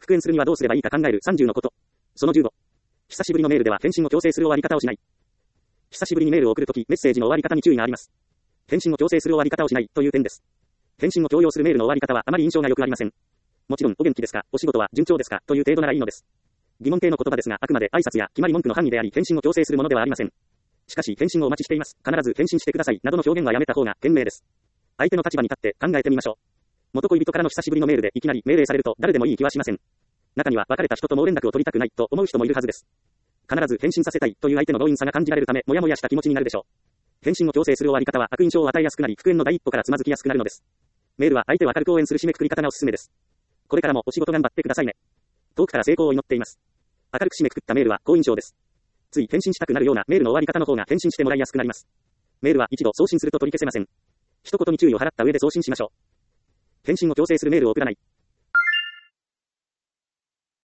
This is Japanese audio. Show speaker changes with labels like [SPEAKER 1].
[SPEAKER 1] 復縁するにはどうすればいいか考える30のこと。その15。久しぶりのメールでは返信を強制する終わり方をしない。久しぶりにメールを送るとき、メッセージの終わり方に注意があります。返信を強制する終わり方をしないという点です。返信を強要するメールの終わり方はあまり印象が良くありません。もちろん、お元気ですか、お仕事は順調ですかという程度ならいいのです。疑問形の言葉ですが、あくまで挨拶や決まり文句の範囲であり、返信を強制するものではありません。しかし、返信をお待ちしています。必ず返信してください。などの表現はやめた方が賢明です。相手の立場に立って考えてみましょう。元恋人からの久しぶりのメールでいきなり命令されると誰でもいい気はしません。中には別れた人とも連絡を取りたくないと思う人もいるはずです。必ず返信させたいという相手の強引さが感じられるため、もやもやした気持ちになるでしょう。返信を強制する終わり方は悪印象を与えやすくなり、復縁の第一歩からつまずきやすくなるのです。メールは相手を明るく応援する締めくくり方がおすすめです。これからもお仕事頑張ってくださいね。遠くから成功を祈っています。明るく締めくくったメールは好印象です。つい返信したくなるようなメールの終わり方の方が返信してもらいやすくなります。メールは一度送信すると取り消せません。一言に注意を払った上で送信しましょう。返信を強制するメールを送らない。